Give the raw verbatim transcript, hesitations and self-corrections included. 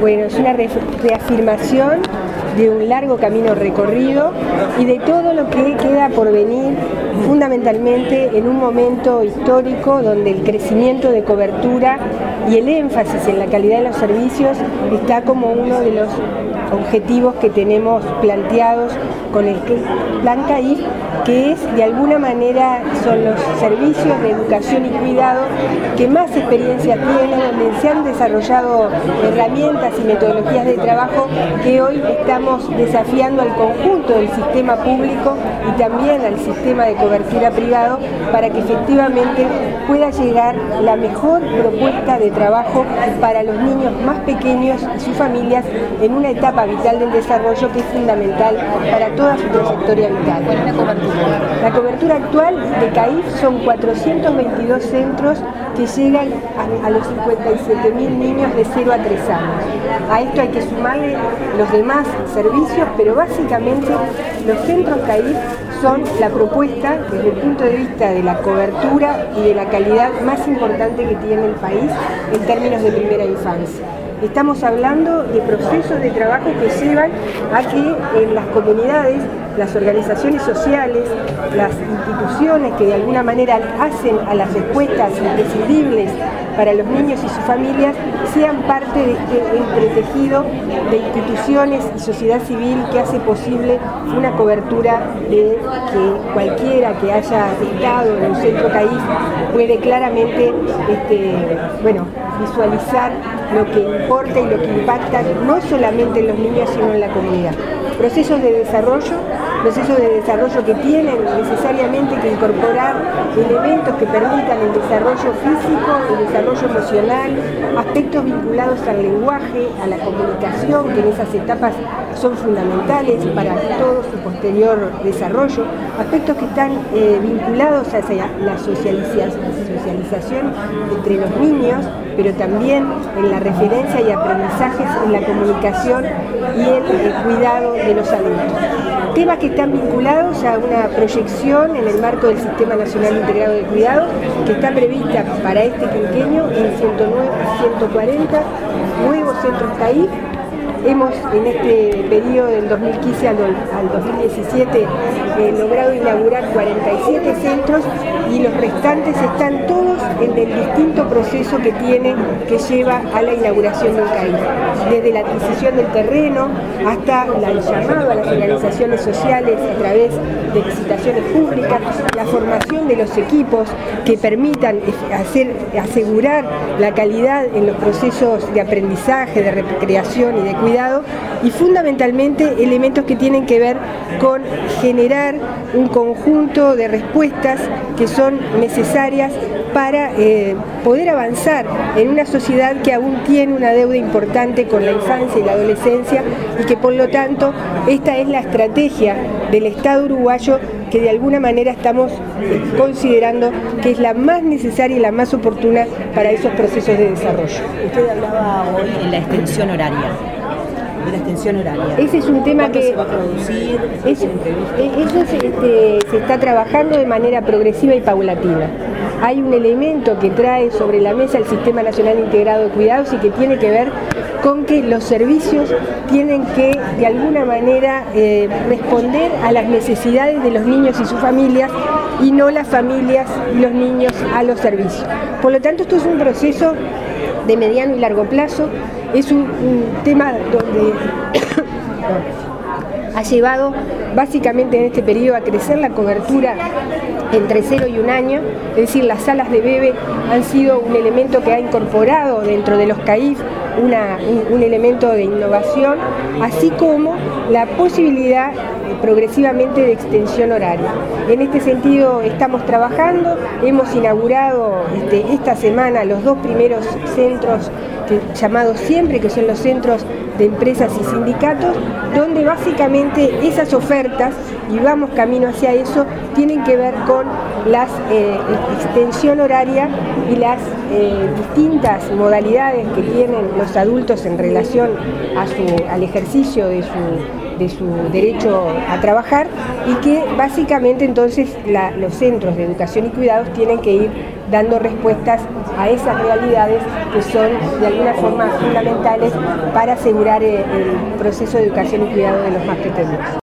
Bueno, es una reafirmación de un largo camino recorrido y de todo lo que queda por venir, fundamentalmente en un momento histórico donde el crecimiento de cobertura y el énfasis en la calidad de los servicios está como uno de los objetivos que tenemos planteados con el Plan CAIF, que es de alguna manera son los servicios de educación y cuidado que más experiencia tienen, donde se han desarrollado herramientas y metodologías de trabajo que hoy estamos desafiando al conjunto del sistema público y también al sistema de cobertura privado para que efectivamente pueda llegar la mejor propuesta de trabajo para los niños más pequeños y sus familias en una etapa vital del desarrollo que es fundamental para toda su trayectoria vital. ¿Cuál es la cobertura? La cobertura actual de CAIF son cuatrocientos veintidós centros que llegan a, a los cincuenta y siete mil niños de cero a tres años. A esto hay que sumarle los demás servicios, pero básicamente los centros CAIF son la propuesta desde el punto de vista de la cobertura y de la calidad más importante que tiene el país en términos de primera infancia. Estamos hablando de procesos de trabajo que llevan a que en las comunidades, las organizaciones sociales, las instituciones que de alguna manera hacen a las respuestas imprescindibles para los niños y sus familias, sean parte de este entretejido de instituciones y sociedad civil que hace posible una cobertura de que cualquiera que haya estado en un centro CAIF puede claramente este, bueno, visualizar lo que importa y lo que impacta no solamente en los niños sino en la comunidad. Procesos de desarrollo, procesos de desarrollo que tienen necesariamente que incorporar elementos que permitan el desarrollo físico, el desarrollo emocional, aspectos vinculados al lenguaje, a la comunicación, que en esas etapas son fundamentales para todo su posterior desarrollo, aspectos que están eh, vinculados hacia la socialización, socialización entre los niños, pero también en la referencia y aprendizajes en la comunicación y el, el cuidado de los adultos. Temas que están vinculados a una proyección en el marco del Sistema Nacional Integrado de Cuidado, que está prevista para este quinquenio en ciento nueve, ciento cuarenta nuevos centros CAIF. Hemos en este periodo del dos mil quince al dos mil diecisiete eh, logrado inaugurar cuarenta y siete centros y los restantes están todos en el distinto proceso que tiene, que lleva a la inauguración del CAIF. Desde la adquisición del terreno hasta la, el llamado a las organizaciones sociales a través de licitaciones públicas, la formación de los equipos que permitan hacer, asegurar la calidad en los procesos de aprendizaje, de recreación y de cuidado, y fundamentalmente elementos que tienen que ver con generar un conjunto de respuestas que son necesarias para eh, poder avanzar en una sociedad que aún tiene una deuda importante con la infancia y la adolescencia y que por lo tanto esta es la estrategia del Estado uruguayo que de alguna manera estamos eh, considerando que es la más necesaria y la más oportuna para esos procesos de desarrollo. Usted hablaba hoy en la extensión horaria. De la extensión horaria. Ese es un tema que se va a producir. Es, eso se, este, se está trabajando de manera progresiva y paulatina. Hay un elemento que trae sobre la mesa el Sistema Nacional Integrado de Cuidados y que tiene que ver con que los servicios tienen que de alguna manera eh, responder a las necesidades de los niños y sus familias y no las familias y los niños a los servicios. Por lo tanto, esto es un proceso de mediano y largo plazo. Es un, un tema donde ha llevado básicamente en este periodo a crecer la cobertura entre cero y un año, es decir, las salas de bebé han sido un elemento que ha incorporado dentro de los CAIF una, un, un elemento de innovación, así como la posibilidad progresivamente de extensión horaria. En este sentido estamos trabajando, hemos inaugurado este, esta semana los dos primeros centros que, llamados siempre, que son los centros de empresas y sindicatos, donde básicamente esas ofertas, y vamos camino hacia eso, tienen que ver con la eh, extensión horaria y las eh, distintas modalidades que tienen los adultos en relación a su, al ejercicio de su de su derecho a trabajar y que básicamente entonces la, los centros de educación y cuidados tienen que ir dando respuestas a esas realidades que son de alguna forma fundamentales para asegurar el proceso de educación y cuidado de los más pequeños.